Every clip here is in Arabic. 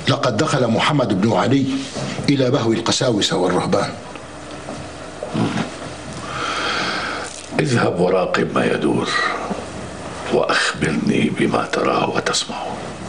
لقد دخل محمد بن علي إلى بهو القساوسة والرهبان. اذهب وراقب ما يدور وأخبرني بما تراه وتسمعه.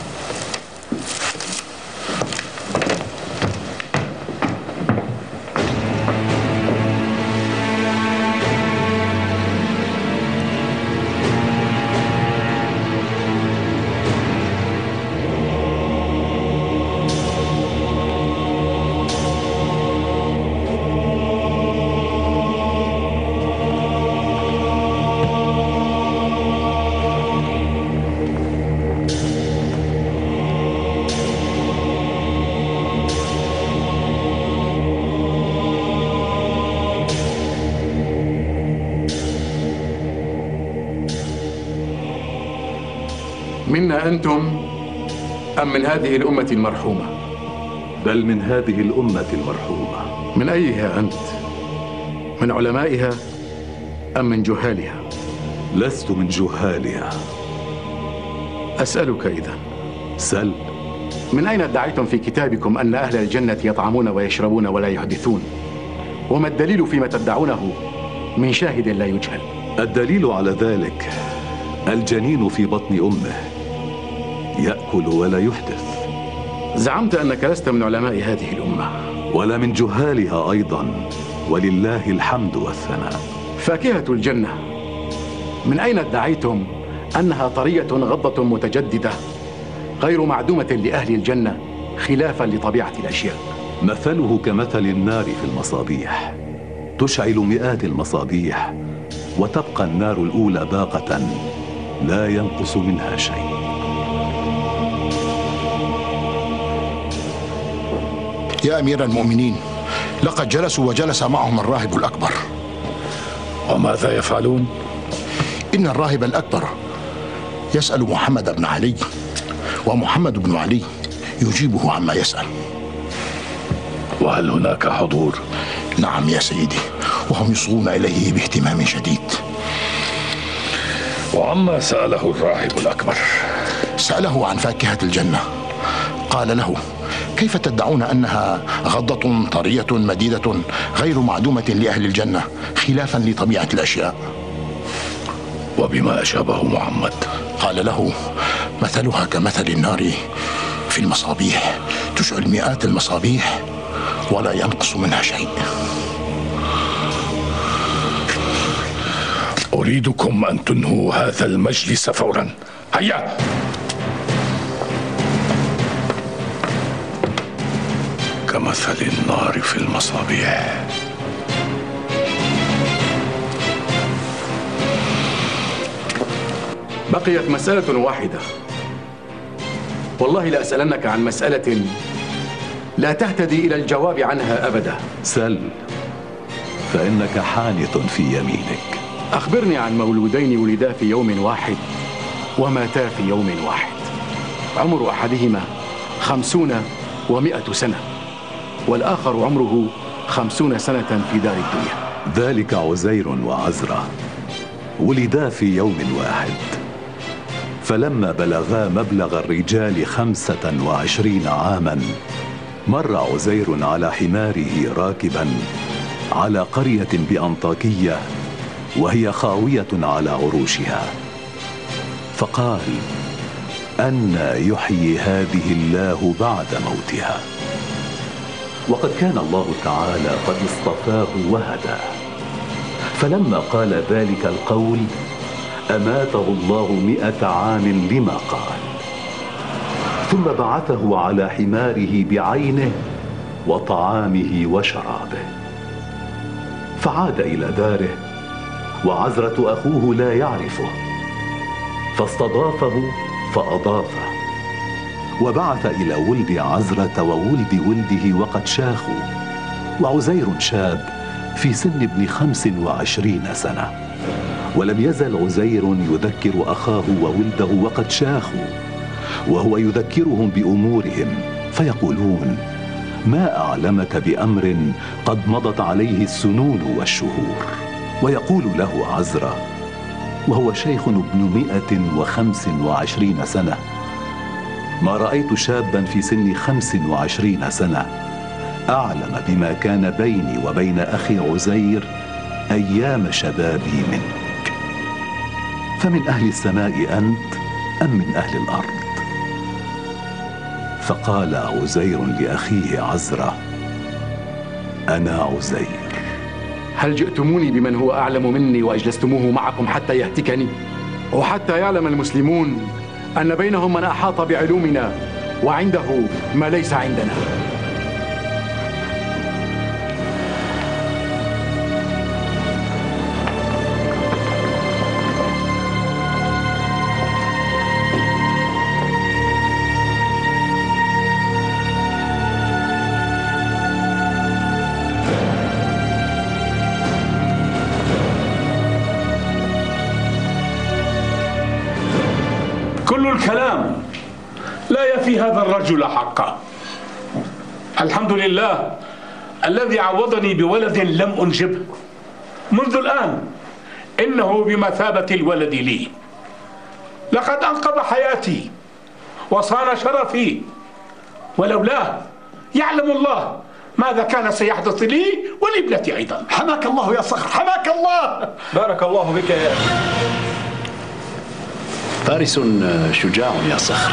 منا أنتم أم من هذه الأمة المرحومة؟ بل من هذه الأمة المرحومة. من أيها أنت؟ من علمائها أم من جهالها؟ لست من جهالها. أسألك إذن. سل. من أين ادعيتم في كتابكم أن أهل الجنة يطعمون ويشربون ولا يحدثون؟ وما الدليل فيما تدعونه من شاهد لا يجهل؟ الدليل على ذلك الجنين في بطن أمه يأكل ولا يحدث. زعمت أنك لست من علماء هذه الأمة ولا من جهالها أيضا، ولله الحمد والثناء. فاكهة الجنة من أين ادعيتم أنها طرية غضة متجددة غير معدومة لأهل الجنة خلافا لطبيعة الأشياء؟ مثله كمثل النار في المصابيح، تشعل مئات المصابيح وتبقى النار الأولى باقة لا ينقص منها شيء. يا أمير المؤمنين، لقد جلسوا وجلس معهم الراهب الأكبر. وماذا يفعلون؟ إن الراهب الأكبر يسأل محمد بن علي، ومحمد بن علي يجيبه عما يسأل. وهل هناك حضور؟ نعم يا سيدي، وهم يصغون إليه باهتمام شديد. وعما سأله الراهب الأكبر؟ سأله عن فاكهة الجنة. قال له: كيف تدعون أنها غضة طرية مديدة غير معدومة لأهل الجنة خلافا لطبيعة الأشياء؟ وبما أجابه محمد؟ قال له: مثلها كمثل النار في المصابيح، تشعل مئات المصابيح ولا ينقص منها شيء. أريدكم أن تنهوا هذا المجلس فورا. هيا. كمثل النار في المصابيح. بقيت مسألة واحدة، والله لأسألنك عن مسألة لا تهتدي إلى الجواب عنها أبدا. سل، فإنك حانث في يمينك. أخبرني عن مولودين ولدا في يوم واحد وماتا في يوم واحد، عمر أحدهما 50 و100 سنة، والآخر عمره 50 سنة في دار الدنيا. ذلك عزير وعزرة، ولدا في يوم واحد، فلما بلغا مبلغ الرجال 25 عاما مر عزير على حماره راكبا على قرية بأنطاكية وهي خاوية على عروشها، فقال: أنى يحيي هذه الله بعد موتها. وقد كان الله تعالى قد اصطفاه وهداه، فلما قال ذلك القول أماته الله 100 عام لما قال، ثم بعثه على حماره بعينه وطعامه وشرابه، فعاد إلى داره وعزرة أخوه لا يعرفه، فاستضافه فأضافه، وبعث إلى ولد عزرة وولد ولده وقد شاخوا، وعزير شاب في سن ابن 25 سنة، ولم يزل عزير يذكر أخاه وولده وقد شاخوا، وهو يذكرهم بأمورهم، فيقولون: ما أعلمك بأمر قد مضت عليه السنون والشهور. ويقول له عزرة وهو شيخ ابن 125 سنة: ما رأيت شابا في سن 25 سنة أعلم بما كان بيني وبين أخي عزير أيام شبابي منك. فمن أهل السماء أنت أم من أهل الأرض؟ فقال عزير لأخيه عزرة: أنا عزير. هل جئتموني بمن هو أعلم مني وأجلستموه معكم حتى يهتكني؟ وحتى يعلم المسلمون أن بينهم من أحاط بعلومنا وعنده ما ليس عندنا. كل الكلام لا يفي هذا الرجل حقه. الحمد لله الذي عوضني بولد لم أنجبه. منذ الآن إنه بمثابة الولد لي. لقد أنقذ حياتي وصان شرفي، ولولاه يعلم الله ماذا كان سيحدث لي ولابنتي أيضا. حماك الله يا صخر، حماك الله. بارك الله بك يا أخي. فارس شجاع يا صخر.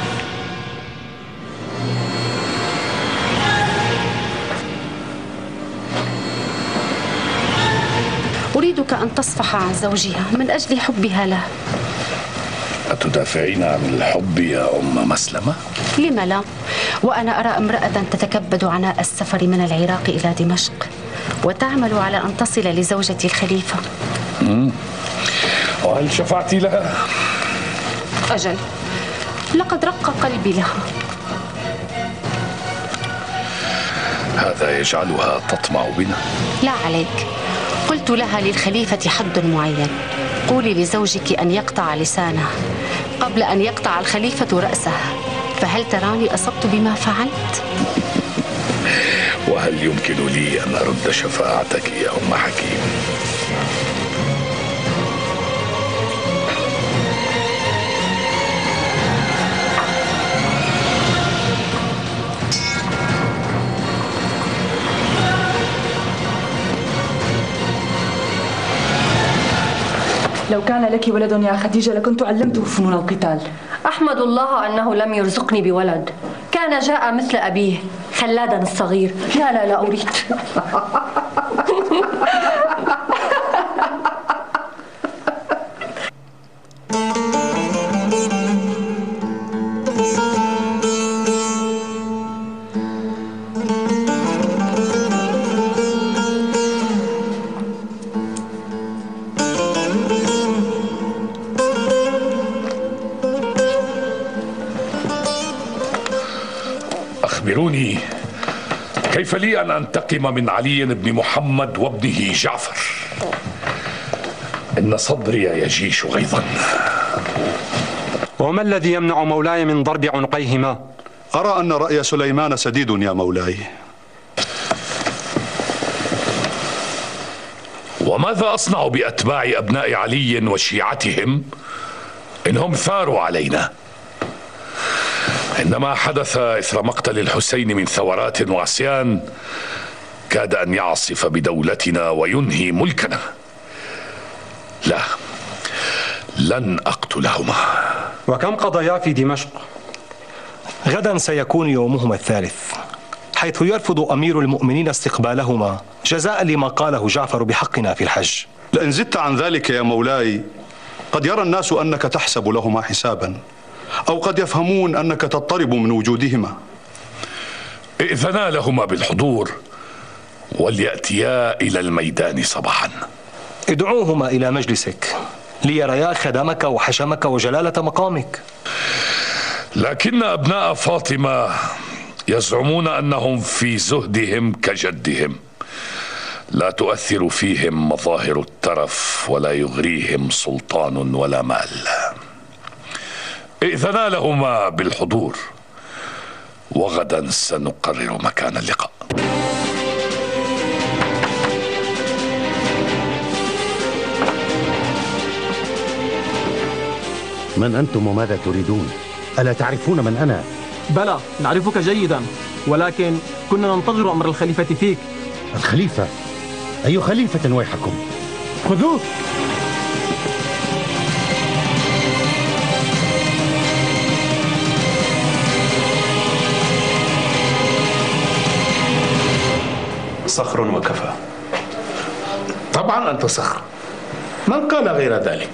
أريدك أن تصفح عن زوجها من أجل حبها له. أتدافعين عن الحب يا أم مسلمة؟ لم لا؟ وأنا أرى امرأة تتكبد عناء السفر من العراق إلى دمشق وتعمل على أن تصل لزوجتي الخليفة. وهل شفعت لها؟ أجل، لقد رق قلبي لها. هذا يجعلها تطمع بنا؟ لا عليك، قلت لها للخليفة حد معين. قولي لزوجك أن يقطع لسانه قبل أن يقطع الخليفة رأسه. فهل تراني أصبت بما فعلت؟ وهل يمكن لي أن أرد شفاعتك يا أم حكيم؟ لو كان لك ولد يا خديجة لكنت علمته فنون القتال. أحمد الله أنه لم يرزقني بولد، كان جاء مثل أبيه خلادا الصغير. لا أريد. أخبروني، كيف لي أن أنتقم من علي بن محمد وابنه جعفر؟ إن صدري يجيش غيظا. وما الذي يمنع مولاي من ضرب عنقيهما؟ أرى أن رأي سليمان سديد يا مولاي. وماذا أصنع بأتباع أبناء علي وشيعتهم إنهم ثاروا علينا؟ إنما حدث إثر مقتل الحسين من ثورات وعصيان كاد أن يعصف بدولتنا وينهي ملكنا. لا، لن أقتلهما. وكم قضيا في دمشق؟ غدا سيكون يومهما الثالث، حيث يرفض أمير المؤمنين استقبالهما جزاء لما قاله جعفر بحقنا في الحج. لئن زدت عن ذلك يا مولاي قد يرى الناس أنك تحسب لهما حسابا، أو قد يفهمون أنك تضطرب من وجودهما. ائذنا لهما بالحضور وليأتيا إلى الميدان صباحا. ادعوهما إلى مجلسك ليريا خدمك وحشمك وجلالة مقامك. لكن أبناء فاطمة يزعمون أنهم في زهدهم كجدهم، لا تؤثر فيهم مظاهر الترف ولا يغريهم سلطان ولا مال. ائذنا لهما بالحضور وغدا سنقرر مكان اللقاء. من أنتم وماذا تريدون؟ ألا تعرفون من أنا؟ بلى، نعرفك جيدا، ولكن كنا ننتظر أمر الخليفة فيك. الخليفة؟ أي خليفة ويحكم؟ خذوه. صخر وكفى. طبعا أنت صخر، من قال غير ذلك؟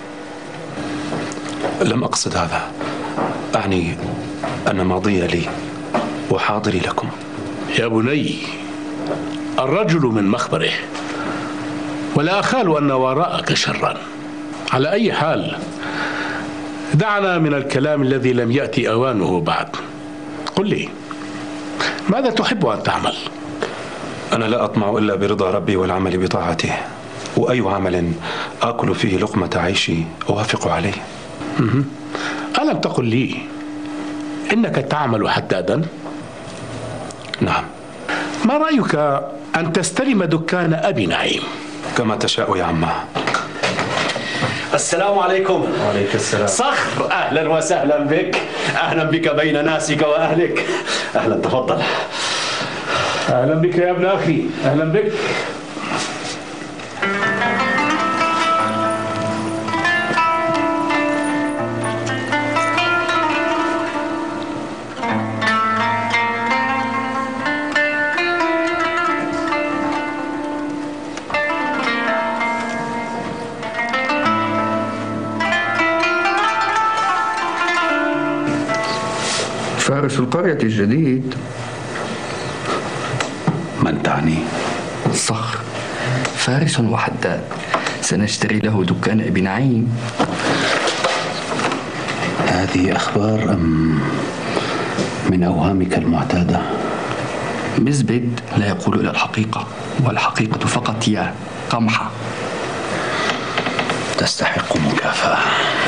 لم أقصد هذا، أعني أن ماضي لي وحاضري لكم. يا بني، الرجل من مخبره، ولا أخال أن وراءك شرا. على أي حال، دعنا من الكلام الذي لم يأتي أوانه بعد. قل لي، ماذا تحب أن تعمل؟ أنا لا أطمع إلا برضا ربي والعمل بطاعته، وأي عمل آكل فيه لقمة عيشي أوافق عليه. ألم تقل لي إنك تعمل حدادا؟ نعم. ما رأيك أن تستلم دكان أبي نعيم؟ كما تشاء يا عماه. السلام عليكم. وعليك السلام. صخر، أهلا وسهلا بك، أهلا بك بين ناسك وأهلك. أهلا، تفضل. أهلا بك يا ابن أخي، أهلا بك. فارس القرية الجديد. من تعني؟ صخر، فارس وحداد، سنشتري له دكان ابي نعيم. هذه أخبار أم من أوهامك المعتادة؟ مزبد لا يقول إلا الحقيقة، والحقيقة فقط يا قمحة. تستحق مكافأة.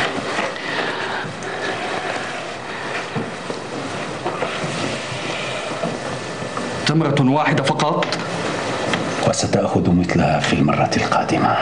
تمرة واحدة فقط، وستأخذ مثلها في المرة القادمة.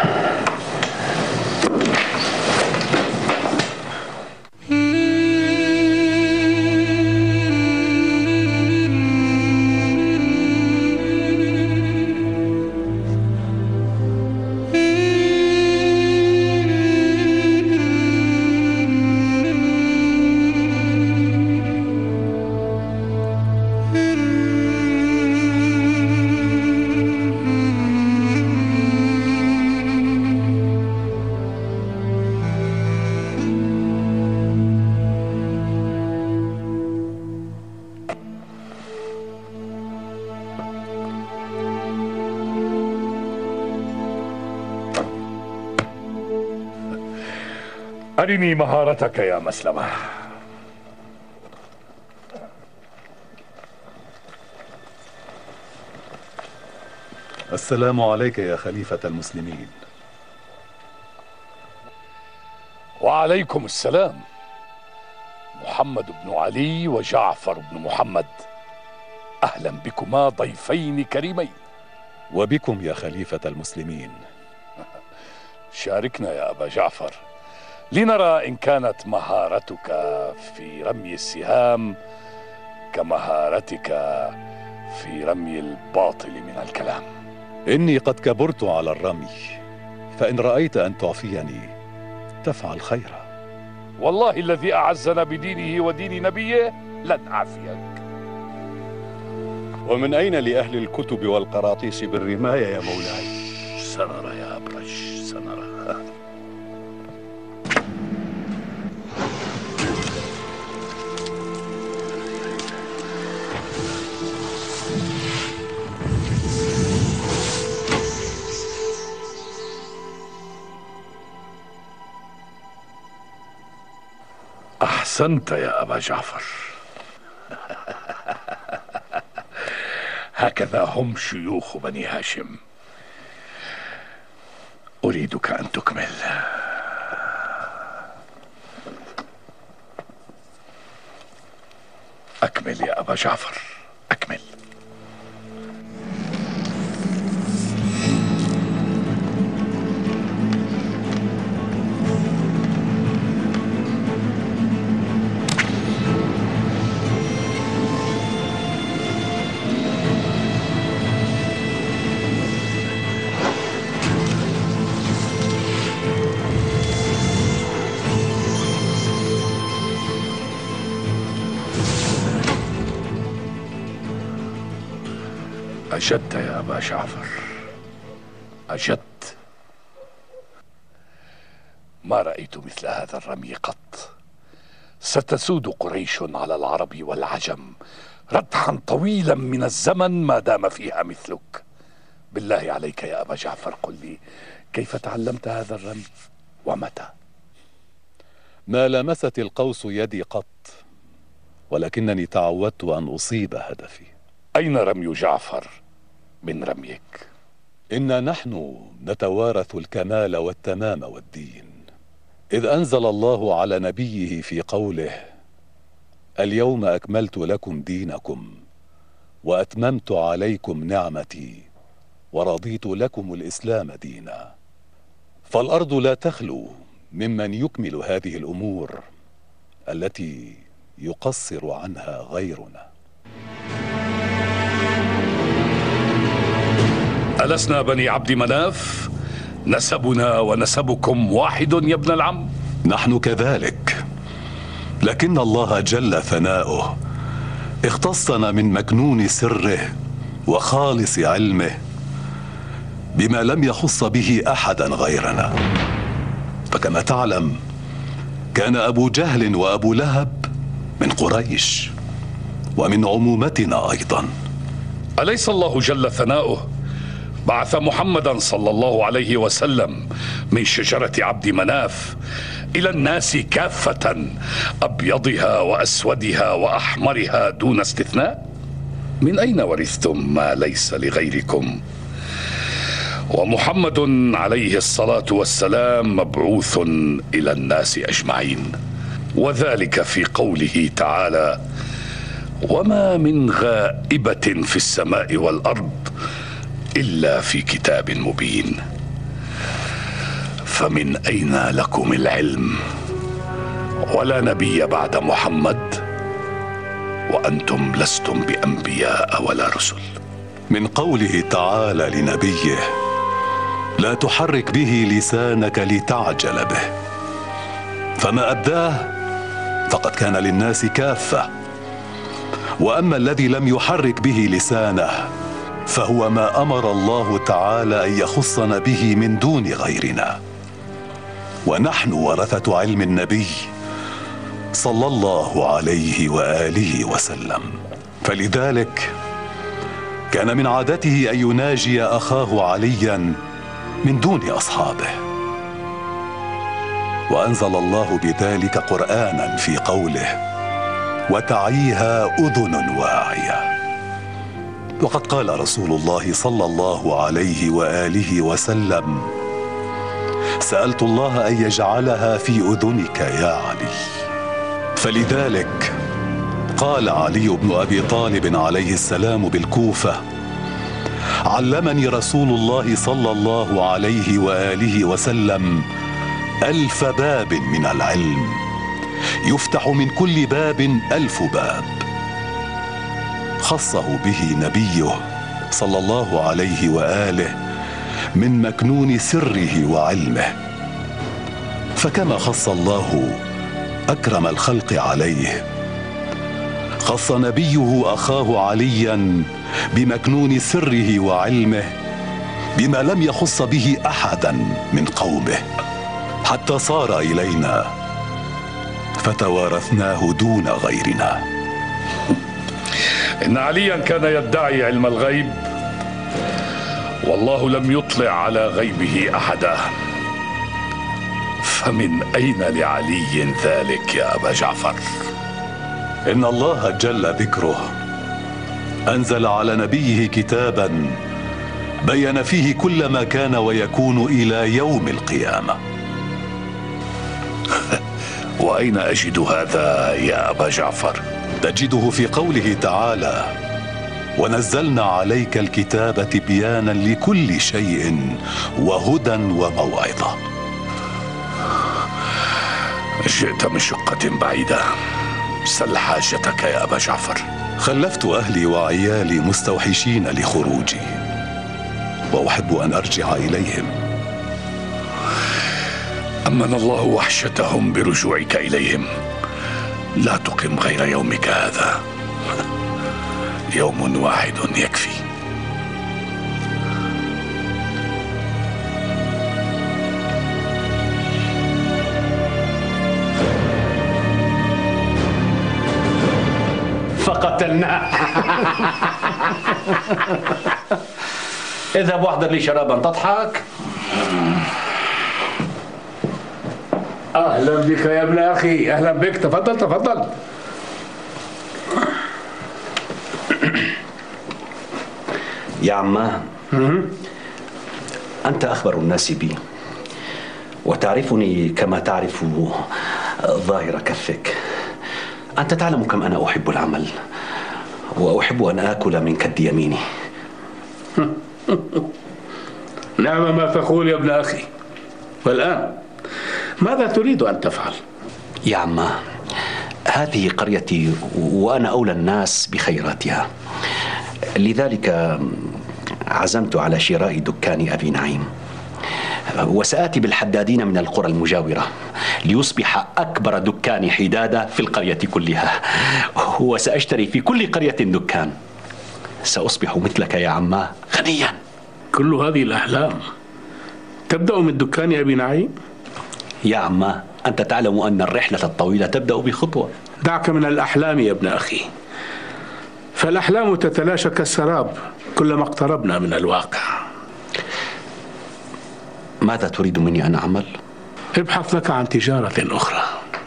أرني مهارتك يا مسلمة. السلام عليك يا خليفة المسلمين. وعليكم السلام. محمد بن علي وجعفر بن محمد، أهلا بكما ضيفين كريمين. وبكم يا خليفة المسلمين. شاركنا يا أبا جعفر، لنرى إن كانت مهارتك في رمي السهام كمهارتك في رمي الباطل من الكلام. إني قد كبرت على الرمي، فإن رأيت أن تعفيني تفعل خيرا. والله الذي أعزنا بدينه ودين نبيه لن أعفيك. ومن أين لأهل الكتب والقراطيس بالرماية يا مولاي؟ سنرى يا أبرش، سنرى. أحسنت يا أبا جعفر. هكذا هم شيوخ بني هاشم. أريدك أن تكمل. أكمل يا أبا جعفر، أكمل. أجدت يا أبا جعفر، أجدت. ما رأيت مثل هذا الرمي قط. ستسود قريش على العرب والعجم ردحا طويلا من الزمن ما دام فيها مثلك. بالله عليك يا أبا جعفر، قل لي كيف تعلمت هذا الرمي ومتى؟ ما لمست القوس يدي قط، ولكنني تعودت أن أصيب هدفي. أين رمي جعفر من رميك؟ إنا نحن نتوارث الكمال والتمام والدين، إذ أنزل الله على نبيه في قوله: اليوم أكملت لكم دينكم وأتممت عليكم نعمتي ورضيت لكم الإسلام دينا. فالأرض لا تخلو ممن يكمل هذه الأمور التي يقصر عنها غيرنا. ألسنا بني عبد مناف؟ نسبنا ونسبكم واحد يا ابن العم؟ نحن كذلك، لكن الله جل ثناؤه اختصنا من مكنون سره وخالص علمه بما لم يخص به أحدا غيرنا. فكما تعلم كان أبو جهل وأبو لهب من قريش ومن عمومتنا أيضا. أليس الله جل ثناؤه بعث محمدا صلى الله عليه وسلم من شجرة عبد مناف إلى الناس كافة، أبيضها وأسودها وأحمرها دون استثناء؟ من أين ورثتم ما ليس لغيركم؟ ومحمد عليه الصلاة والسلام مبعوث إلى الناس أجمعين، وذلك في قوله تعالى: وما من غائبة في السماء والأرض إلا في كتاب مبين. فمن أين لكم العلم؟ ولا نبي بعد محمد وأنتم لستم بأنبياء ولا رسل. من قوله تعالى لنبيه: لا تحرك به لسانك لتعجل به. فما أبداه فقد كان للناس كافة، وأما الذي لم يحرك به لسانه فهو ما أمر الله تعالى أن يخصنا به من دون غيرنا. ونحن ورثة علم النبي صلى الله عليه وآله وسلم، فلذلك كان من عادته أن يناجي أخاه عليا من دون أصحابه. وأنزل الله بذلك قرآنا في قوله: وتعيها أذن واعية. وقد قال رسول الله صلى الله عليه وآله وسلم: سألت الله أن يجعلها في أذنك يا علي. فلذلك قال علي بن أبي طالب عليه السلام بالكوفة: علمني رسول الله صلى الله عليه وآله وسلم 1000 باب من العلم، يفتح من كل باب 1000 باب. خصه به نبيه صلى الله عليه وآله من مكنون سره وعلمه. فكما خص الله أكرم الخلق عليه، خص نبيه أخاه عليا بمكنون سره وعلمه بما لم يخص به أحدا من قومه، حتى صار إلينا فتوارثناه دون غيرنا. إن عليا كان يدعي علم الغيب، والله لم يطلع على غيبه أحدا. فمن أين لعلي ذلك يا أبا جعفر؟ إن الله جل ذكره أنزل على نبيه كتابا بين فيه كل ما كان ويكون إلى يوم القيامة. وأين أجد هذا يا أبا جعفر؟ تجده في قوله تعالى: ونزلنا عليك الكتاب تبيانا لكل شيء وهدى وموعظة. جئت من شقة بعيدة، سل حاجتك يا أبا جعفر. خلفت أهلي وعيالي مستوحشين لخروجي، وأحب أن أرجع إليهم. أمن الله وحشتهم برجوعك إليهم. لا تقم غير يومك هذا، يوم واحد يكفي. فقتلناه. اذهب واحضر لي شرابا. تضحك؟ اهلا بك يا ابن اخي، اهلا بك. تفضل تفضل. يا عماه، أنت أخبر الناس بي، وتعرفني كما تعرف ظاهر كفك. أنت تعلم كم أنا أحب العمل، وأحب أن آكل من كد يميني. نعم ما تقول يا ابن أخي. والآن ماذا تريد أن تفعل؟ يا عماه، هذه قريتي وأنا أولى الناس بخيراتها، لذلك عزمت على شراء دكان أبي نعيم، وسآتي بالحدادين من القرى المجاورة ليصبح أكبر دكان حدادة في القرية كلها، وسأشتري في كل قرية دكان. سأصبح مثلك يا عماه غنيا. كل هذه الأحلام تبدأ من دكان أبي نعيم؟ يا عماه، أنت تعلم أن الرحلة الطويلة تبدأ بخطوة. دعك من الأحلام يا ابن أخي، فالأحلام تتلاشى كالسراب كلما اقتربنا من الواقع. ماذا تريد مني أن أعمل؟ ابحث لك عن تجارة أخرى.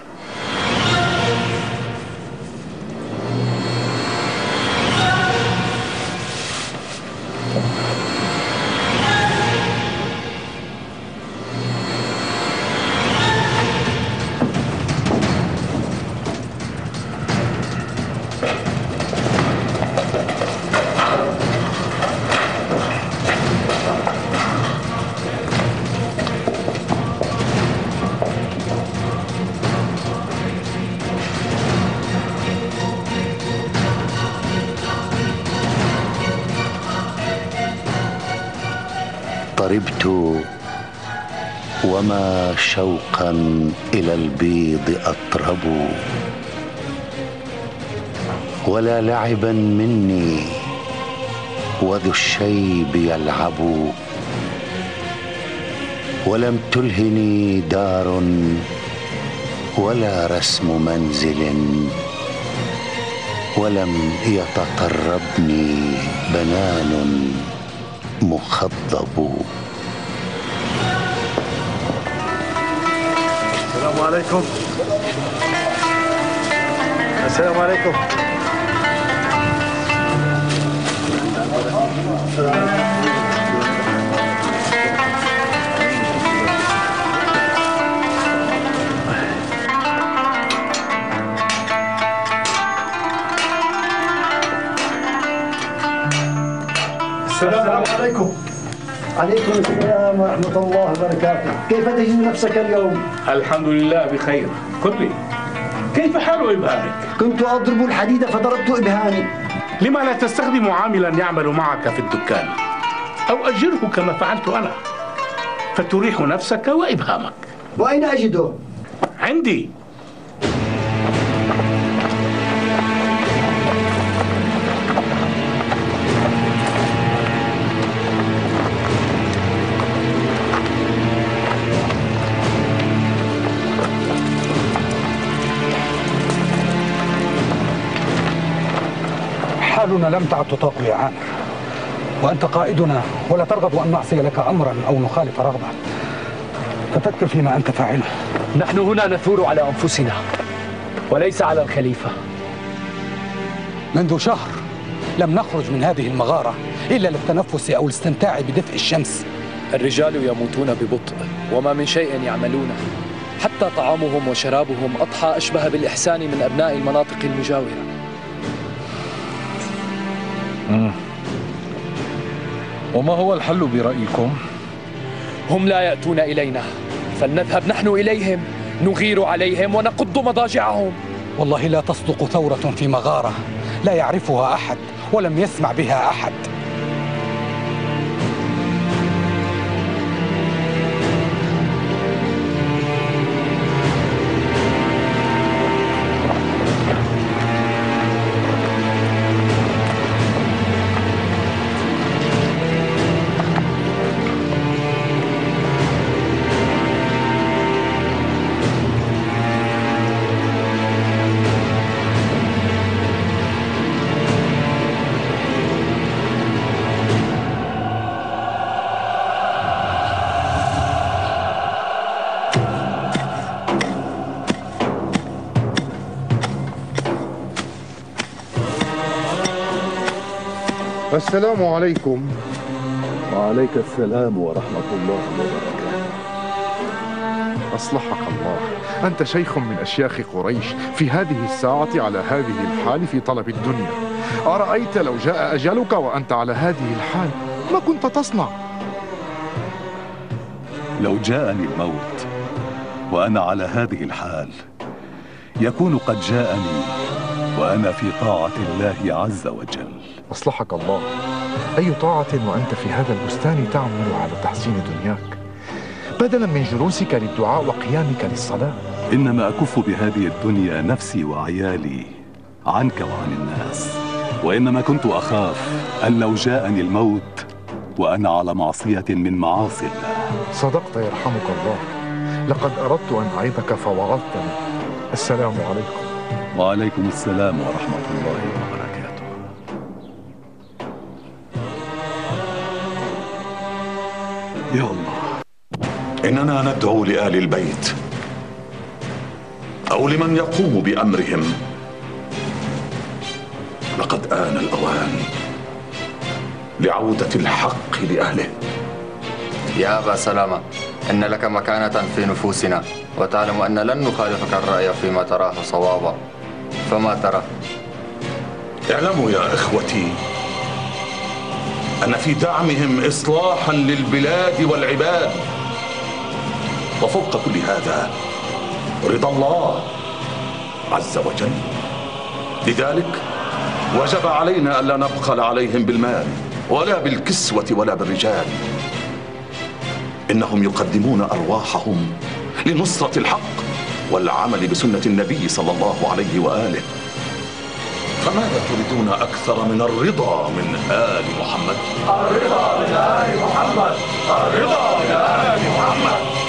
طربت وما شوقا إلى البيض أطرب، ولا لعبا مني وذو الشيب يلعب، ولم تلهني دار ولا رسم منزل، ولم يتطربني بنان مخضب. السلام عليكم. السلام عليكم. السلام عليكم. عليكم السلام ورحمة الله وبركاته. كيف تجد نفسك اليوم؟ الحمد لله بخير. قل لي، كيف حال إبهامك؟ كنت أضرب الحديد فضربت إبهامي. لما لا تستخدم عاملا يعمل معك في الدكان، أو أجره كما فعلت أنا، فتريح نفسك وإبهامك. وأين أجده؟ عندي. حالنا لم تعد تطاق يا عامر، وأنت قائدنا ولا ترغب أن نعصي لك أمرا أو نخالف رغبة، ففكر فيما أنت فاعله. نحن هنا نثور على أنفسنا وليس على الخليفة. منذ شهر لم نخرج من هذه المغارة إلا للتنفس أو الاستمتاع بدفء الشمس. الرجال يموتون ببطء وما من شيء يعملونه، حتى طعامهم وشرابهم أضحى أشبه بالإحسان من أبناء المناطق المجاورة. وما هو الحل برأيكم؟ هم لا يأتون إلينا، فلنذهب نحن إليهم، نغير عليهم ونقض مضاجعهم. والله لا تصدق ثورة في مغارة لا يعرفها أحد ولم يسمع بها أحد. السلام عليكم. وعليك السلام ورحمة الله وبركاته. أصلحك الله، أنت شيخ من أشياخ قريش في هذه الساعة على هذه الحال في طلب الدنيا. أرأيت لو جاء أجلك وأنت على هذه الحال ما كنت تصنع؟ لو جاءني الموت وأنا على هذه الحال يكون قد جاءني وأنا في طاعة الله عز وجل. أصلحك الله، أي طاعة وأنت في هذا البستان تعمل على تحسين دنياك بدلا من جلوسك للدعاء وقيامك للصلاة؟ إنما أكف بهذه الدنيا نفسي وعيالي عنك وعن الناس، وإنما كنت أخاف أن لو جاءني الموت وأنا على معصية من معاصي الله. صدقت يرحمك الله، لقد أردت أن أعظك فوعظتني. السلام عليكم. وعليكم السلام ورحمة الله وبركاته. يا الله، إننا ندعو لآل البيت أو لمن يقوم بأمرهم. لقد آن الأوان لعودة الحق لأهله. يا أبا سلامة، إن لك مكانة في نفوسنا، وتعلم أن لن نخالفك الرأي فيما تراه صوابا، فما ترى؟ اعلموا يا إخوتي أن في دعمهم إصلاحا للبلاد والعباد، وفوق كل هذا رضا الله عز وجل. لذلك وجب علينا ألا نبخل عليهم بالمال ولا بالكسوة ولا بالرجال. إنهم يقدمون أرواحهم لنصرة الحق والعمل بسنة النبي صلى الله عليه وآله. فماذا تريدون أكثر من الرضا من آل محمد؟ الرضا من آل محمد، الرضا من آل محمد.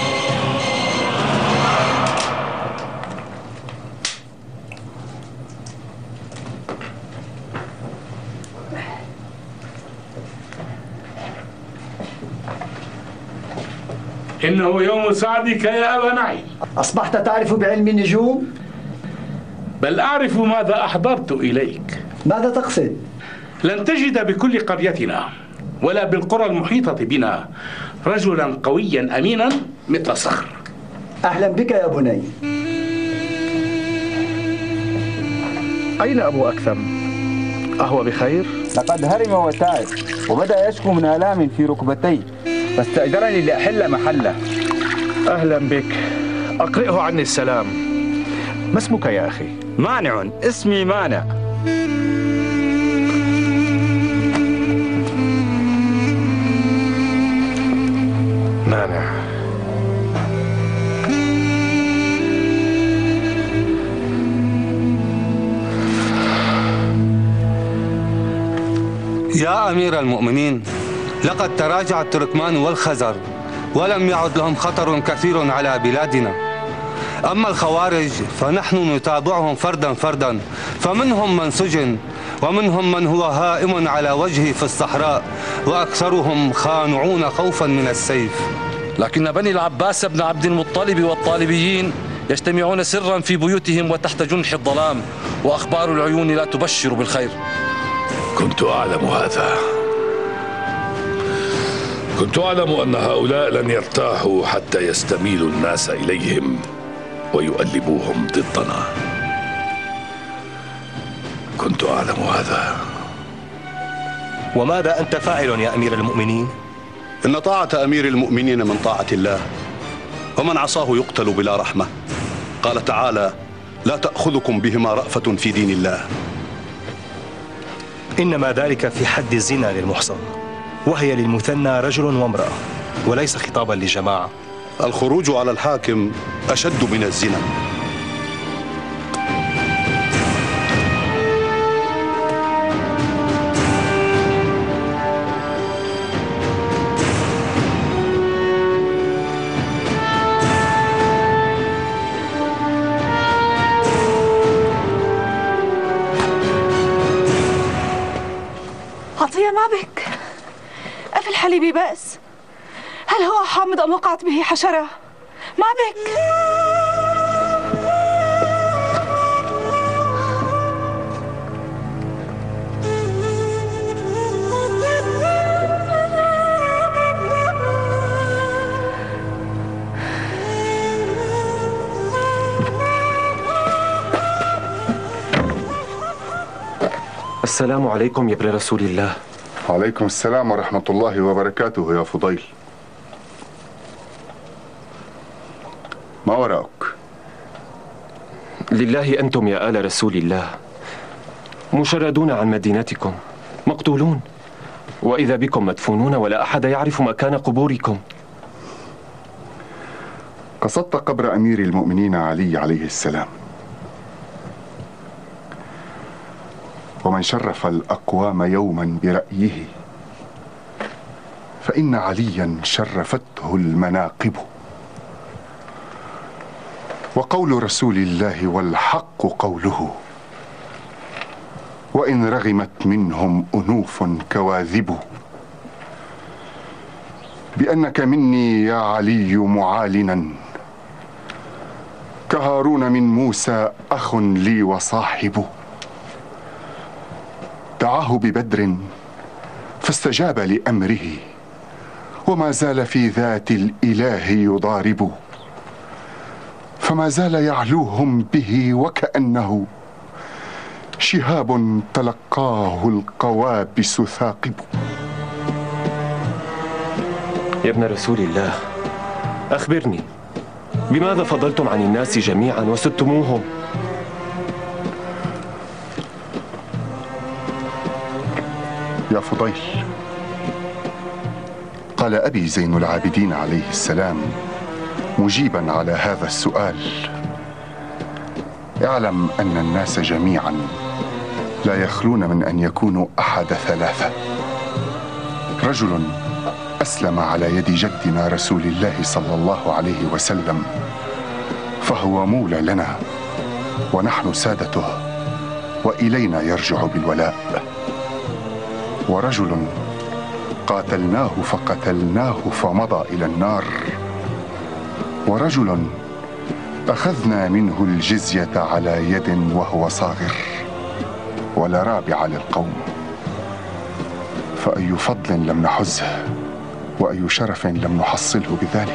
إنه يوم سعدك يا أبا نعيم. أصبحت تعرف بعلم النجوم؟ بل أعرف ماذا أحضرت إليك. ماذا تقصد؟ لن تجد بكل قريتنا ولا بالقرى المحيطة بنا رجلا قويا أمينا مثل صخر. أهلا بك يا بني. أين أبو أكثم؟ أهو بخير؟ لقد هرم وتعب وبدأ يشكو من آلام في ركبتيه، فاستأجرني لأحل محله. أهلا بك، أقرئه عني السلام. ما اسمك يا أخي؟ مانع، اسمي مانع. مانع. يا أمير المؤمنين، لقد تراجع التركمان والخزر ولم يعد لهم خطر كثير على بلادنا. أما الخوارج فنحن نتابعهم فردا فردا، فمنهم من سجن ومنهم من هو هائم على وجهه في الصحراء، وأكثرهم خانعون خوفا من السيف. لكن بني العباس بن عبد المطلب والطالبيين يجتمعون سرا في بيوتهم وتحت جنح الظلام، وأخبار العيون لا تبشر بالخير. كنت أعلم هذا، كنت أعلم أن هؤلاء لن يرتاحوا حتى يستميل الناس إليهم ويؤلبوهم ضدنا. كنت أعلم هذا. وماذا أنت فاعل يا أمير المؤمنين؟ إن طاعة أمير المؤمنين من طاعة الله، ومن عصاه يقتل بلا رحمة. قال تعالى: لا تأخذكم بهما رأفة في دين الله. إنما ذلك في حد الزنا للمحصن، وهي للمثنى رجل وامرأة، وليس خطابا لجماعة. الخروج على الحاكم أشد من الزنا. عطية ما بك؟ أفي الحليب بأس؟ هل هو حامض أم وقعت به حشرة؟ ما بك؟ السلام عليكم يا ابن رسول الله. وعليكم السلام ورحمة الله وبركاته يا فضيل. ما وراءك؟ لله أنتم يا آل رسول الله مشردون عن مدينتكم، مقتولون، وإذا بكم مدفونون ولا أحد يعرف مكان قبوركم. قصدت قبر أمير المؤمنين علي عليه السلام، ومن شرف الأقوام يوما برأيه فإن عليا شرفته المناقب. وقول رسول الله والحق قوله، وإن رغمت منهم أنوف كواذب. بأنك مني يا علي معالنا، كهارون من موسى أخ لي وصاحب. دعاه ببدر فاستجاب لأمره، وما زال في ذات الإله يضارب. فما زال يعلوهم به وكأنه شهاب تلقاه القوابس ثاقب. يا ابن رسول الله أخبرني، بماذا فضلتم عن الناس جميعا وسدتموهم؟ يا فضيل، قال أبي زين العابدين عليه السلام مجيبا على هذا السؤال: اعلم أن الناس جميعا لا يخلون من أن يكونوا أحد ثلاثة: رجل أسلم على يد جدنا رسول الله صلى الله عليه وسلم فهو مولى لنا ونحن سادته وإلينا يرجع بالولاء، ورجل قاتلناه فقتلناه فمضى إلى النار، ورجل أخذنا منه الجزية على يد وهو صاغر ولا رابع للقوم. فأي فضل لم نحزه وأي شرف لم نحصله بذلك.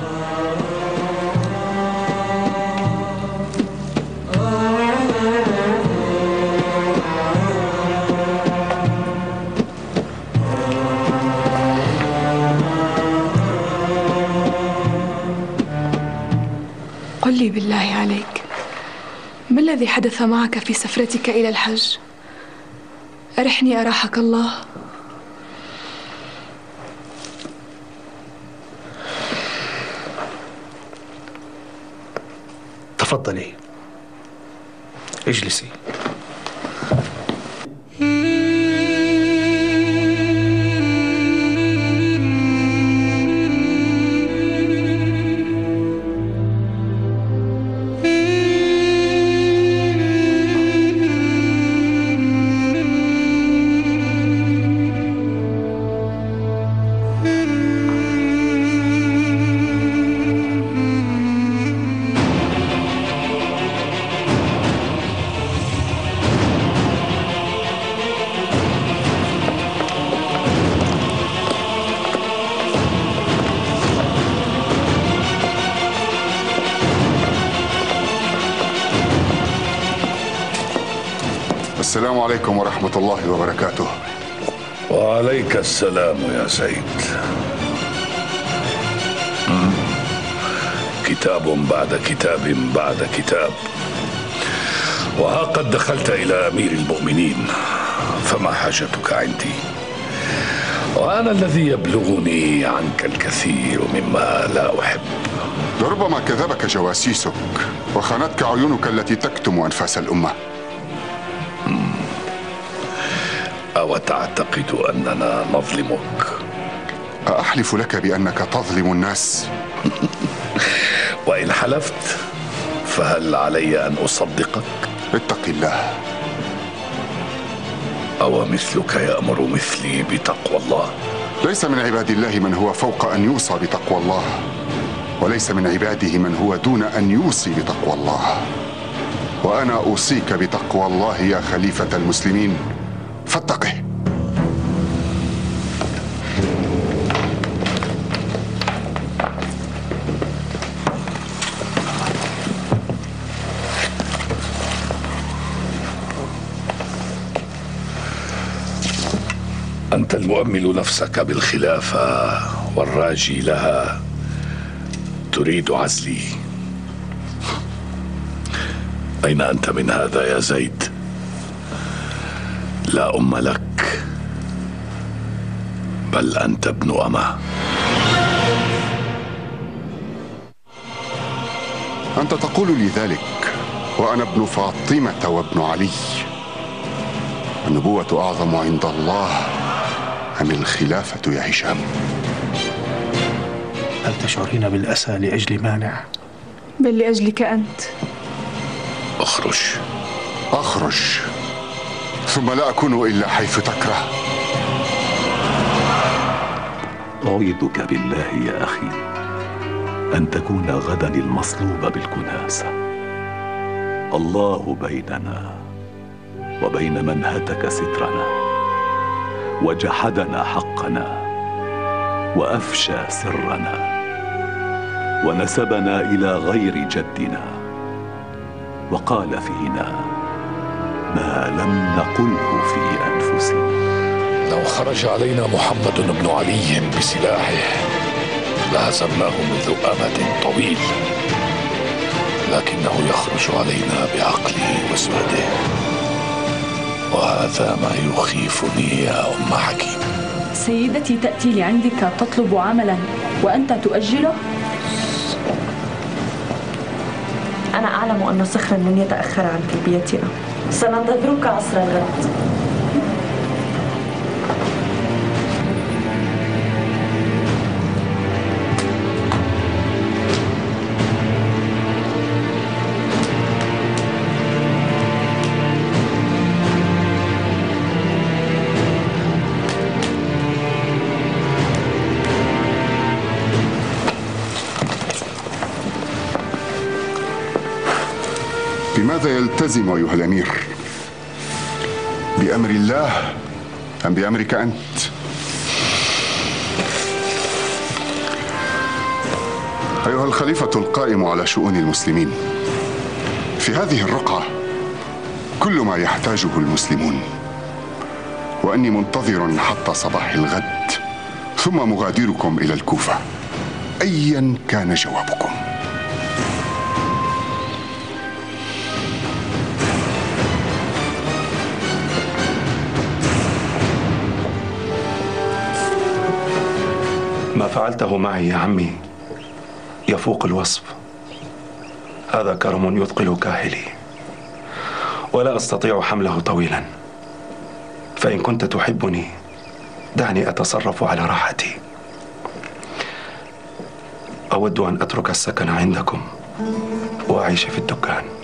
قل لي بالله عليك، ما الذي حدث معك في سفرتك إلى الحج؟ أرحني أراحك الله. تفضلي اجلسي. السلام عليكم ورحمة الله وبركاته. وعليك السلام يا سيد. كتاب بعد كتاب بعد كتاب، وها قد دخلت إلى أمير المؤمنين، فما حاجتك عندي؟ وأنا الذي يبلغني عنك الكثير مما لا أحب. لربما كذبك جواسيسك وخانتك عيونك التي تكتم أنفاس الأمة. أو تعتقد أننا نظلمك؟ أحلف لك بأنك تظلم الناس. وإن حلفت فهل علي أن أصدقك؟ اتق الله. أو مثلك يأمر مثلي بتقوى الله؟ ليس من عباد الله من هو فوق أن يوصى بتقوى الله، وليس من عباده من هو دون أن يوصي بتقوى الله. وأنا أوصيك بتقوى الله يا خليفة المسلمين، فاتقه. أنت المؤمل نفسك بالخلافة والراجي لها، تريد عزلي. أين أنت من هذا يا زيد؟ لا أم لك، بل أنت ابن أمة. أنت تقول لي ذلك وأنا ابن فاطمة وابن علي. النبوة أعظم عند الله أم الخلافة يا هشام؟ هل تشعرين بالأسى لأجل مانع؟ بل لأجلك أنت. أخرج. أخرج ثم لا أكون إلا حيث تكره. أعيذك بالله يا أخي أن تكون غدا المصلوب بالكناسة. الله بيننا وبين من هتك سترنا وجحدنا حقنا وأفشى سرنا ونسبنا إلى غير جدنا وقال فينا ما لم نقله في أنفسنا. لو خرج علينا محمد بن علي بسلاحه لهزمناه منذ أمد طويل، لكنه يخرج علينا بعقله وسؤاله، وهذا ما يخيفني يا أم حكيم. سيدتي تأتي لعندك تطلب عملا وأنت تؤجله؟ أنا أعلم أن صخرا لن يتأخر عن تلبيتنا. سننتظرك عصر الغد. بماذا يلتزم أيها الأمير؟ بأمر الله أم بأمرك أنت؟ أيها الخليفة القائم على شؤون المسلمين، في هذه الرقعة كل ما يحتاجه المسلمون، وأني منتظر حتى صباح الغد ثم مغادركم إلى الكوفة أيا كان جوابكم. ما فعلته معي يا عمي يفوق الوصف. هذا كرم يثقل كاهلي، ولا أستطيع حمله طويلا. فإن كنت تحبني دعني أتصرف على راحتي. أود أن أترك السكن عندكم وأعيش في الدكان.